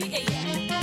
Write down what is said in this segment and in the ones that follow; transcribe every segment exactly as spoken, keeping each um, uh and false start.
be, hey, yeah.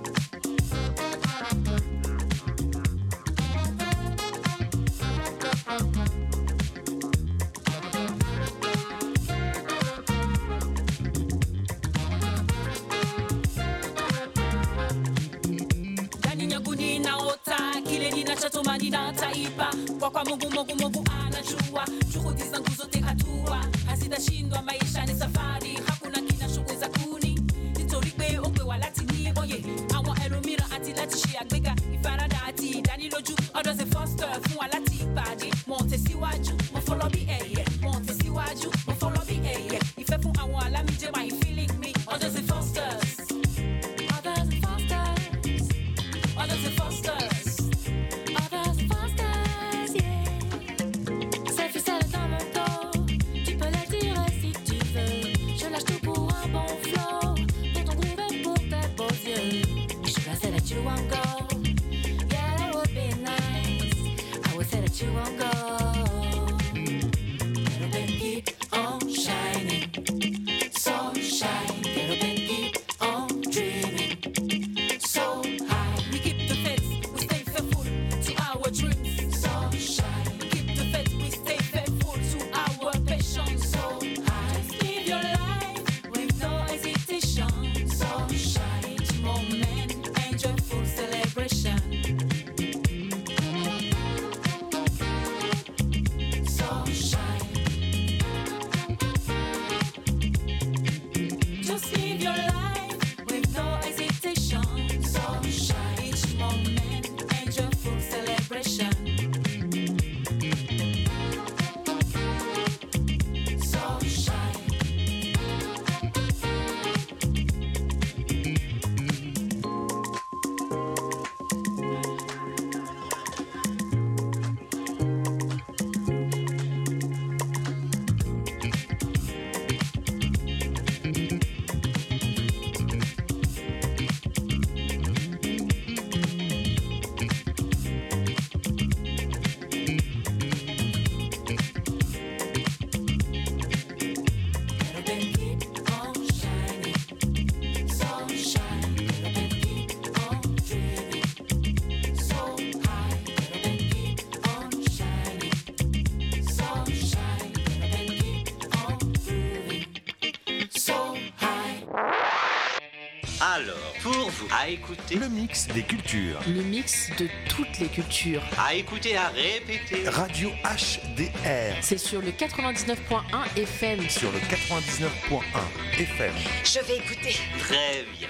Manina taipa kwa kwa mungu mungu mungu anajua juhudi zangu zote hatua hazitashindwa maisha ni safari hakuna kinachoweza kuni nitoripe okwe walatini oye àwọn ẹlòmíràn àti láti ṣe àgbéga ìfaradà àti ìdánilójú ọdọ ṣe foster fún wa láti ìpàdé mo tẹ̀síwájú mo fọlọ́ bí ẹ̀yẹ mo tẹ̀síwájú mo fọlọ́ bí ẹ̀yẹ ìfẹ́ fún àwọn alámíjẹ́ wà yìí feeling me ọdọ ṣe fosters ọdọ ṣe fosters ọdọ ṣe fosters. You won't go, yeah, that would be nice. I would say that you won't go. Little bit keep on shining, so shine. Little bit keep on dreaming, so high. We keep the faith, we stay faithful to our dreams, so shine. We keep the faith, we stay faithful to our passion, so high. Just live your life with no hesitation, so shine. Each moment. Joyful celebration. So shine. Just live your life with no hesitation. So shine. Each moment and joyful celebration. So shine. Alors, pour vous, à écouter le mix des cultures. Le mix de toutes les cultures. À écouter, à répéter. Radio H D R. C'est sur le quatre-vingt-dix-neuf point un F M. Sur le quatre-vingt-dix-neuf point un F M. Je vais écouter. Très bien.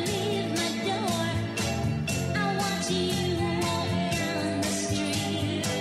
You walk down the street.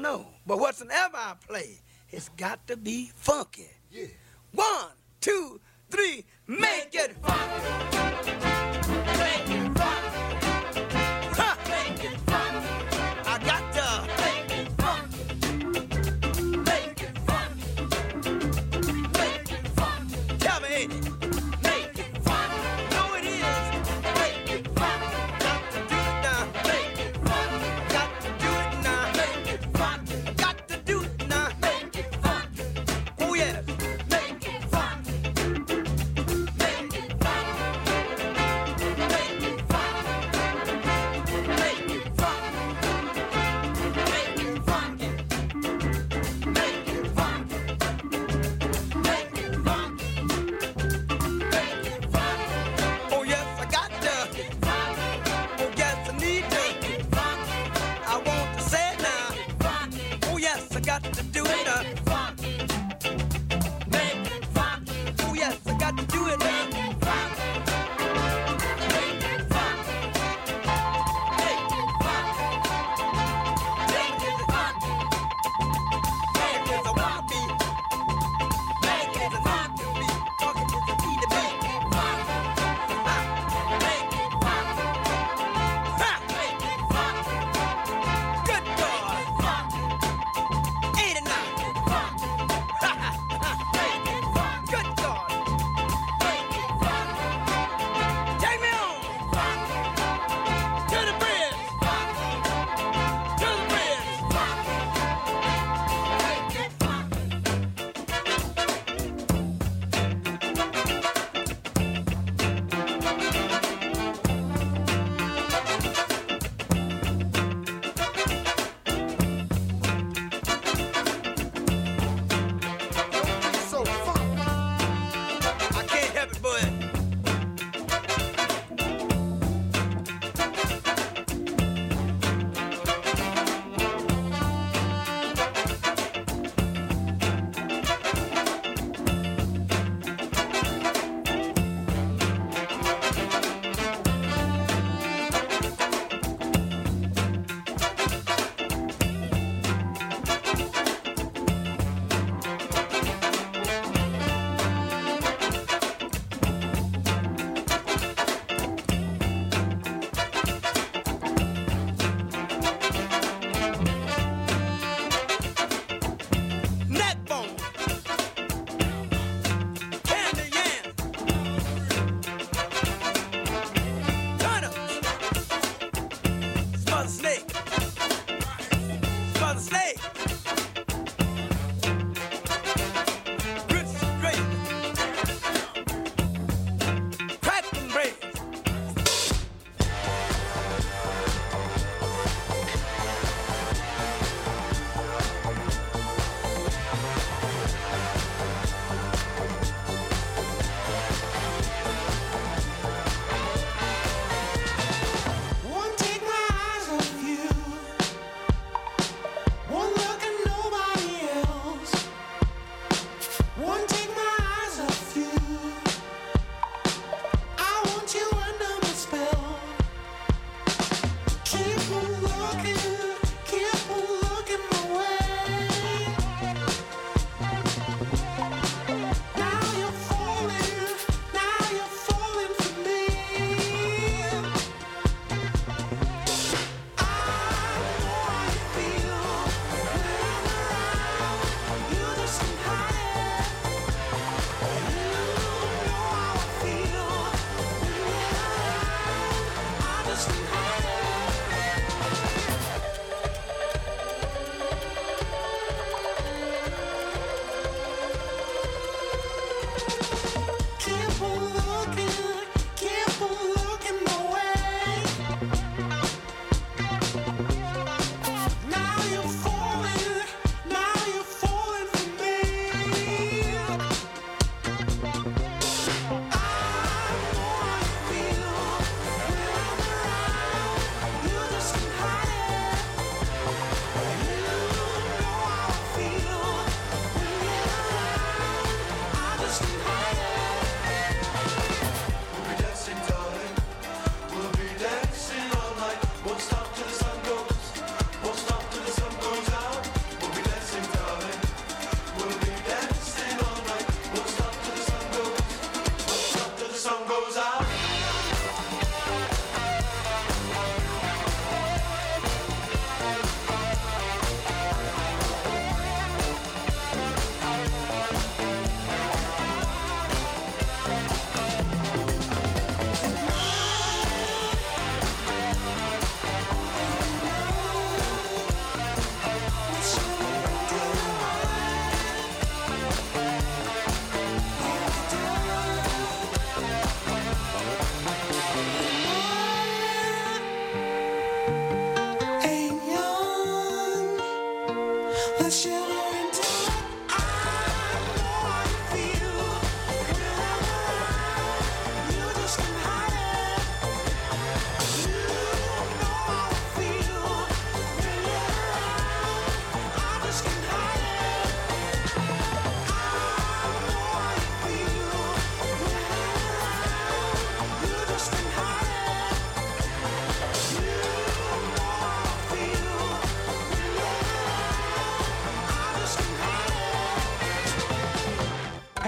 don't know. But whatsoever I play, it's got to be funky. Yeah. One, two, three, make it funky. Make it funky. Ha! Make it funky. I got to make it funky. Make it funky. Make it funky. Tell me, ain't it? Make it funky. No, it is. Make it funky. Got to do it now. Make it funky. Got to do it now. Make it funky. Got to do it now. Make it funky. Oh yes. Make it funky. Make it funky. Make it funky. Make it funky. Make it funky. Make it funky. Make it funky. Make it funky. Oh yes, I got to. Oh yes, I need to. I want to say it now. Oh yes, I got to do it now. Oh yes, I got to do it now. Good God. Ain't it now? Good God. Take me on. To the bridge. To the bridge. So fun. I can't help it, boy. Neck bone. Candy yam. Turnips. Smother snake. Smother snake. Grits straight. Crackling bread. Won't take my eyes off you. Won't look at nobody else. Won't take my eyes off you. I want you under my spell. Keep on looking, keep on looking my way. Now you're falling, now you're falling for me. Keep on looking, keep on looking my way. Now you're falling, now you're falling for me. I know how you feel when I'm around.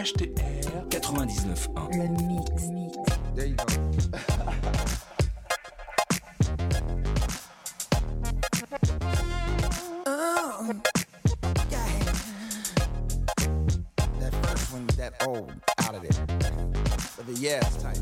H D R quatre-vingt-dix-neuf point un. Le mix. mix. There you go. Oh, yeah. That first one, that old, out of it. But the yes type.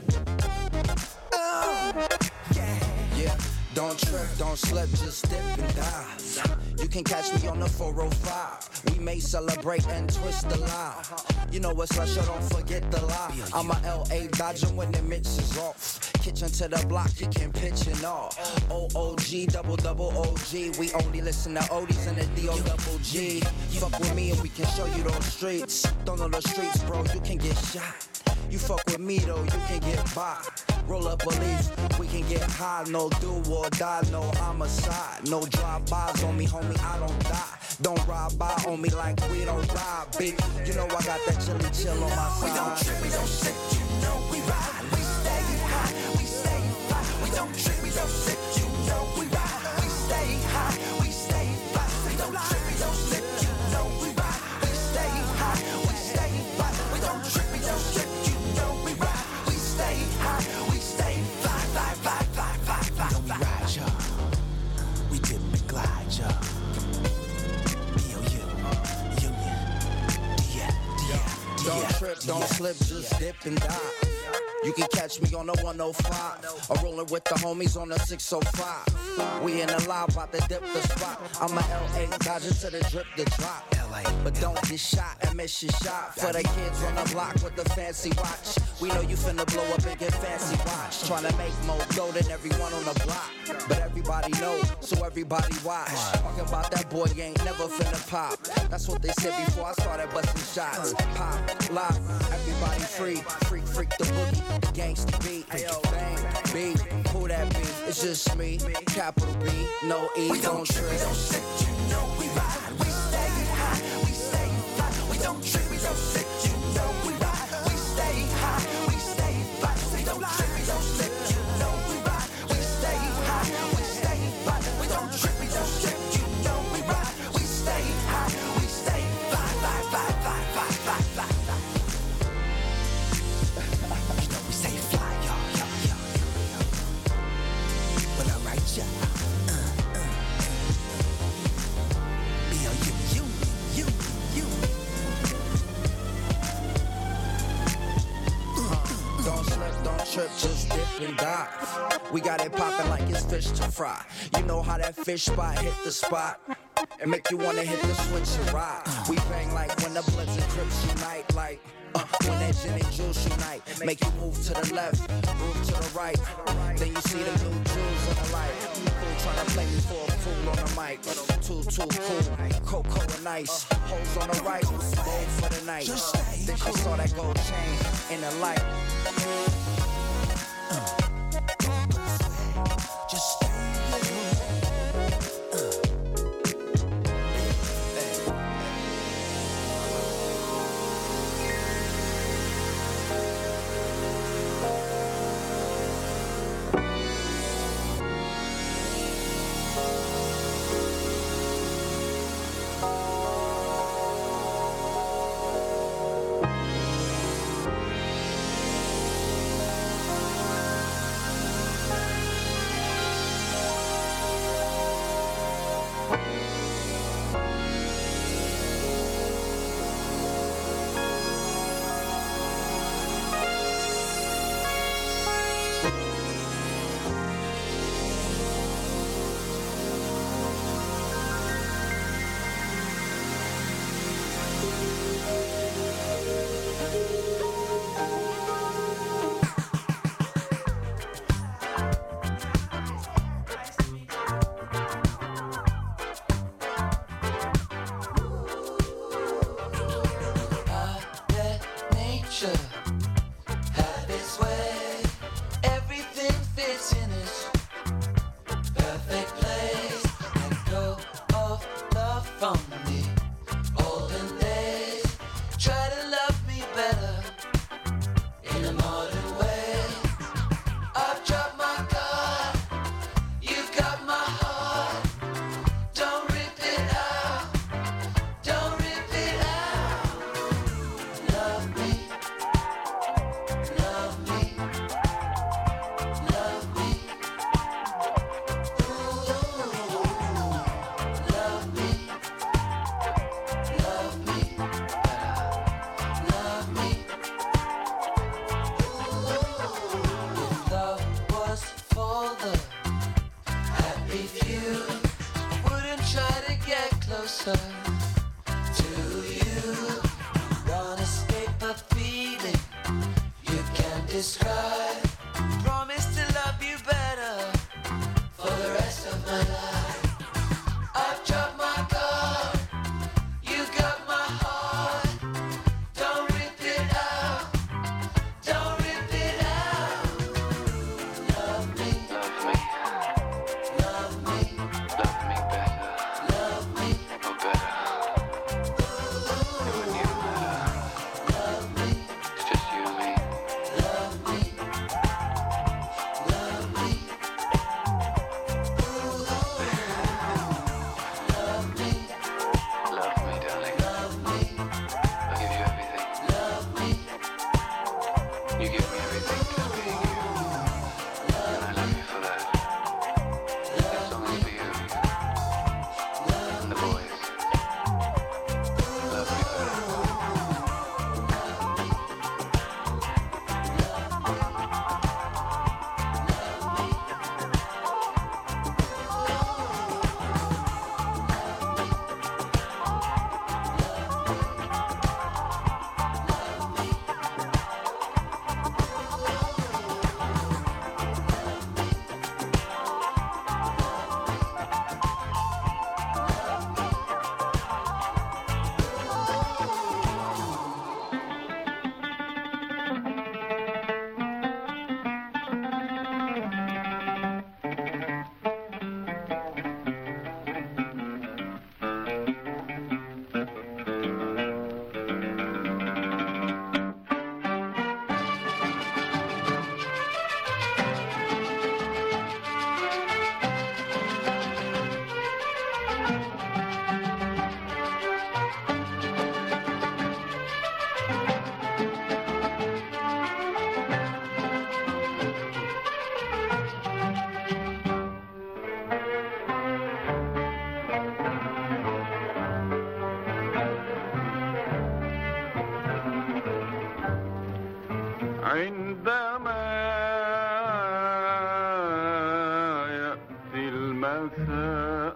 Oh, yeah. Yeah. Don't trip, don't slip, just dip and dive. You can catch me on the four oh five. We may celebrate and twist the lie. You know what's special, don't forget the lie. I'm a L A Dodger when the mix is off. Kitchen to the block, you can pitch and all. O O G, double double O G. We only listen to oldies and the D O double G. Fuck with me and we can show you those streets. Don't know the streets, bro, you can get shot. You fuck with me though, you can get by. Roll up a leaf, we can get high. No do or die, no homicide. No drive-bys on me, homie, I don't die. Don't ride by on me like we don't ride, bitch. You know I got that chilly chill on my side. We don't trip, we don't sit, you know we ride. We stay high, we stay fly. We don't trip, we don't sit, you know we ride. We stay high, we stay fly. We don't trip, we don't sit, you know we ride. We stay high, we stay fly. We don't trip, we don't sit, you know we ride. We stay high, we stay fly, fly, fly, fly, fly, fly, fly. We ride, y'all. We dip and glide, y'all. Don't trip, don't slip, just dip and dive. You can catch me on the one oh five. Or rolling with the homies on the six oh five. We in the live, about to dip the spot. I'm a L A Dodger to the drip, the drop. But don't get shot and miss your shot. For the kids on the block with the fancy watch. We know you finna blow up and get fancy watch. Tryna make more dough than everyone on the block. But everybody know, so everybody watch. Talking about that boy, you ain't never finna pop. That's what they said before I started busting shots. Pop, lock, everybody free. Freak, freak the boogie, the gangsta beat. Bang, beat, who that be? It's just me, capital B, no E, we don't trip. We don't sit, you know we ride. We stay high, we stay fly. We don't trip, we don't sit, you know we ride. We stay high, we stay fly. We don't trip, we don't sit, you know we ride. We stay high, we stay fly. We don't trip, we don't sit, you know we ride. We stay high, we stay fly, fly, fly, fly, fly, fly, fly. You know we stay fly, y'all, y'all, y'all, y'all. But alright, y'all. Don't slip, don't trip, just dip and dive. We got it poppin' like it's fish to fry. You know how that fish spot hit the spot and make you wanna hit the switch and ride. We bang like when the Bloods and Crips unite, like uh, when that gin and juice unite. Make you move to the left, move to the right. Then you see the new jewels on the light. Fool tryna play me for a fool on the mic. Too, too cool, cocoa and ice. Hoes on the right, bold for the night. Then she saw that gold chain in the light. Just stay closer to you. Don't escape a feeling you can't describe. Promise to love you better for the rest of my life. I've dropped my guard, you got my heart. Don't rip it out, don't rip it out. Love me, love me, love me, love me better, love me, no better. You and you better. Love me, it's just you and me. Love me, love me. Love me, love me, darling. Love me, I'll give you everything. Love me, you give me everything just being you. And I love you for that. This song is for you. And the boys. Love me better. عندما يأتي المساء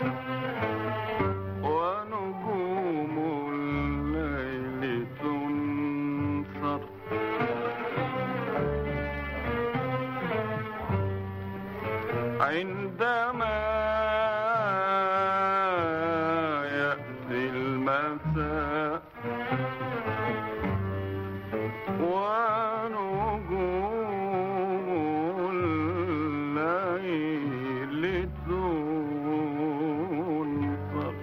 ونجوم الليل تنصر عندما يأتي المساء ونجوم الليل تنصر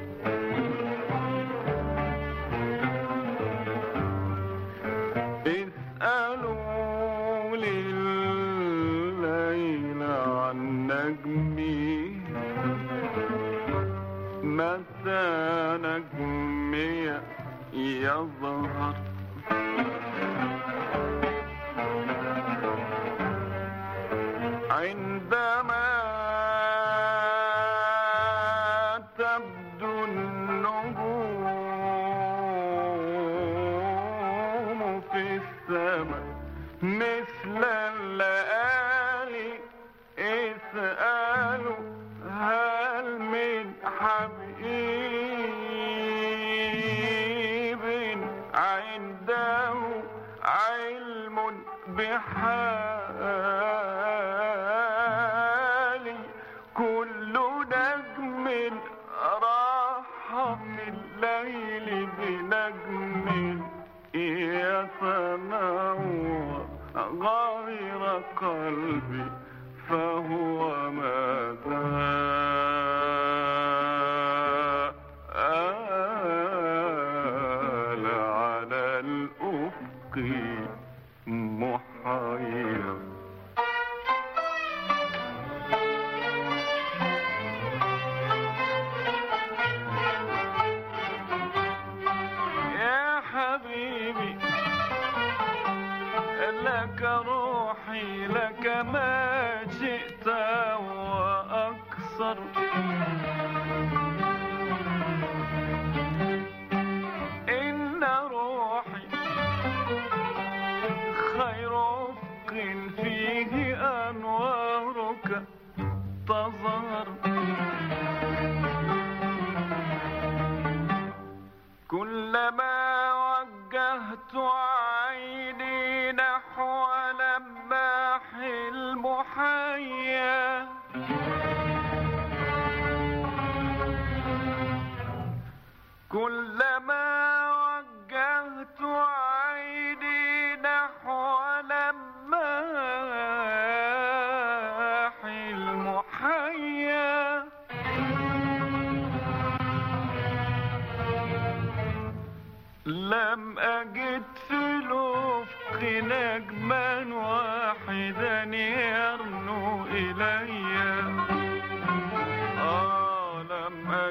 اسألوا لليل عن نجمي متى نجمي يظهر عندما تبدو النجوم في السماء مثل الليالي اسألوا هل من حبيب عنده علم بحالي كل نجم راح في الليل بنجم يتنور غير قلبي فهو ما زال على الأفق محير يا حبيبي لك روحي لك ما شئت وأكثر إن روحي خير أفق فيه أنوارك تظهر الدنيا كلما